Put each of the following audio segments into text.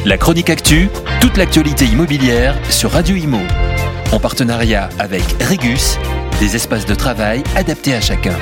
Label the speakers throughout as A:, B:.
A: La chronique actu, toute l'actualité immobilière sur Radio Imo. En partenariat avec Regus, des espaces de travail adaptés à chacun.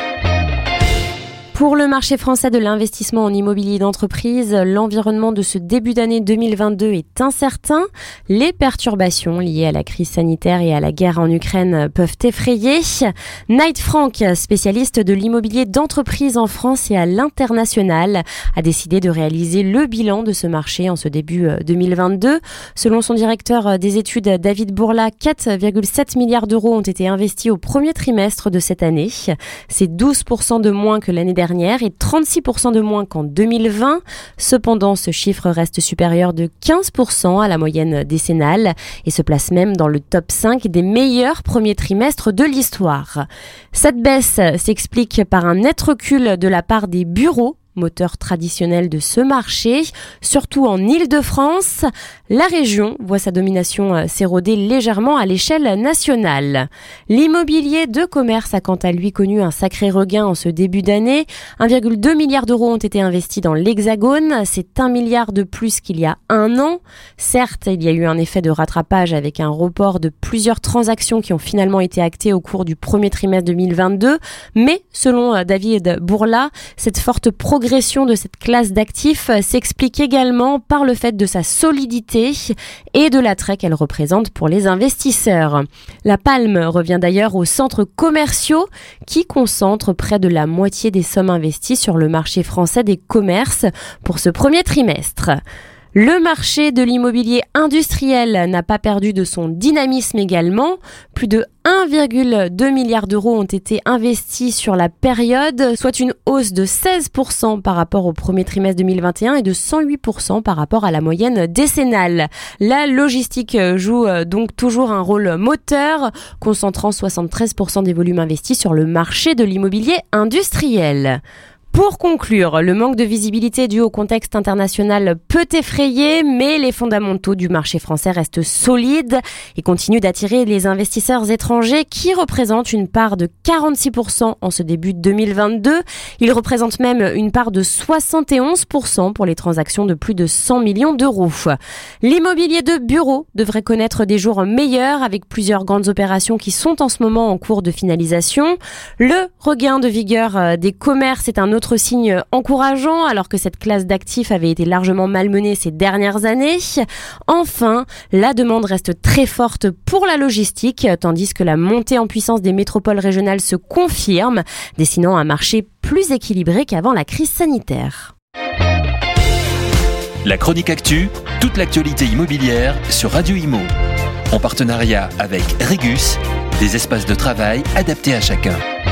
B: Pour le marché français de l'investissement en immobilier d'entreprise, l'environnement de ce début d'année 2022 est incertain. Les perturbations liées à la crise sanitaire et à la guerre en Ukraine peuvent effrayer. Knight Frank, spécialiste de l'immobilier d'entreprise en France et à l'international, a décidé de réaliser le bilan de ce marché en ce début 2022. Selon son directeur des études David Bourla, 4,7 milliards d'euros ont été investis au premier trimestre de cette année. C'est 12% de moins que l'année dernière et 36% de moins qu'en 2020. Cependant, ce chiffre reste supérieur de 15% à la moyenne décennale et se place même dans le top 5 des meilleurs premiers trimestres de l'histoire. Cette baisse s'explique par un net recul de la part des bureaux, moteur traditionnel de ce marché, surtout en Île-de-France. La région voit sa domination s'éroder légèrement à l'échelle nationale. L'immobilier de commerce a quant à lui connu un sacré regain en ce début d'année. 1,2 milliard d'euros ont été investis dans l'Hexagone. C'est 1 milliard de plus qu'il y a un an. Certes, il y a eu un effet de rattrapage avec un report de plusieurs transactions qui ont finalement été actées au cours du premier trimestre 2022. Mais selon David Bourla, cette forte progression de cette classe d'actifs s'explique également par le fait de sa solidité et de l'attrait qu'elle représente pour les investisseurs. La palme revient d'ailleurs aux centres commerciaux qui concentrent près de la moitié des sommes investies sur le marché français des commerces pour ce premier trimestre. Le marché de l'immobilier industriel n'a pas perdu de son dynamisme également. Plus de 1,2 milliard d'euros ont été investis sur la période, soit une hausse de 16% par rapport au premier trimestre 2021 et de 108% par rapport à la moyenne décennale. La logistique joue donc toujours un rôle moteur, concentrant 73% des volumes investis sur le marché de l'immobilier industriel. Pour conclure, le manque de visibilité dû au contexte international peut effrayer, mais les fondamentaux du marché français restent solides et continuent d'attirer les investisseurs étrangers qui représentent une part de 46% en ce début 2022. Ils représentent même une part de 71% pour les transactions de plus de 100 millions d'euros. L'immobilier de bureau devrait connaître des jours meilleurs avec plusieurs grandes opérations qui sont en ce moment en cours de finalisation. Le regain de vigueur des commerces est un autre signe encourageant alors que cette classe d'actifs avait été largement malmenée ces dernières années. Enfin, la demande reste très forte pour la logistique tandis que la montée en puissance des métropoles régionales se confirme, dessinant un marché plus équilibré qu'avant la crise sanitaire.
A: La chronique actu, toute l'actualité immobilière sur Radio Imo. En partenariat avec Regus, des espaces de travail adaptés à chacun.